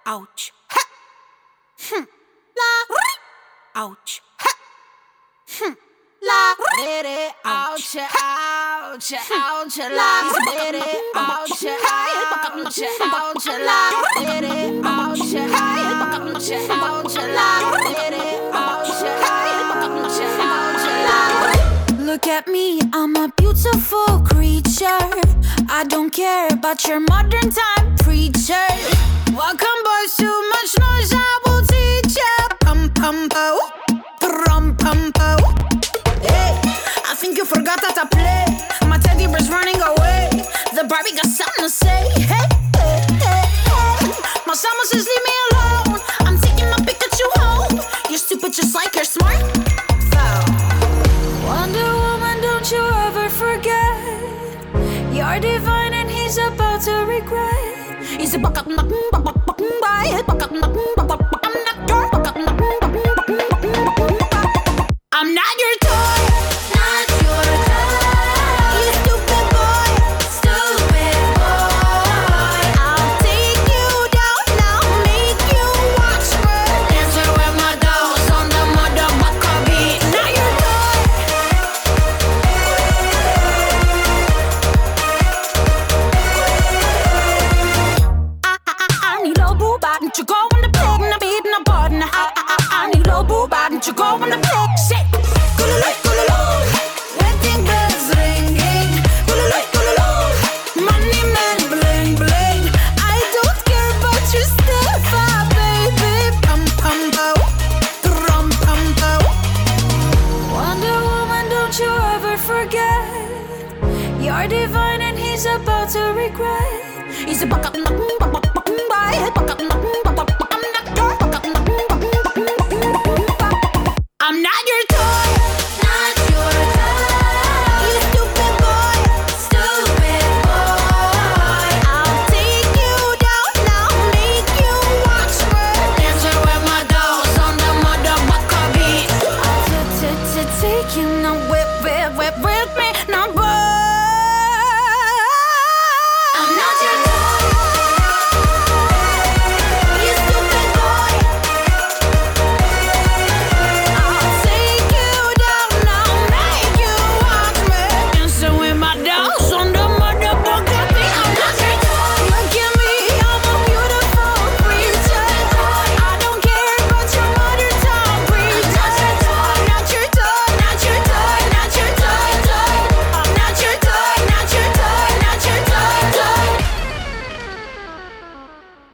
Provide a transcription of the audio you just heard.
ouch, ha, la, ouch, ha, la, ouch, ouch, ouch, la, ouch, ouch, ouch, la, ouch, ouch, ouch, la. Look at me, I'm a beautiful creature. I don't care about your modern time preacher. Welcome boys, too much noise, I will teach ya. Pum pum po, pum pum po. Hey, I think you forgot how to play. My teddy bear's running away. The Barbie got something to say. Hey, hey, hey, hey. My summer says leave me alone. I'm taking my Pikachu home. You're stupid just like you're smart. Wonder Woman, don't you ever forget. You're divine and he's about to regret. He's a I'm not your toy, not your toy. You stupid boy, stupid boy. I'll take you down, I'll make you watch me dancing with my dolls on the motherfucker beat. Not your toy. I need a boo bot, don't you go on the pig, and I'm beating a button. I need a boo bot, don't you go on the pig, shit. Wedding bells ringing, money man bling bling. I don't care about your stuff, baby. Pum pum po, rum pum po. Wonder Woman, don't you ever forget. You're divine and he's about to regret. He's a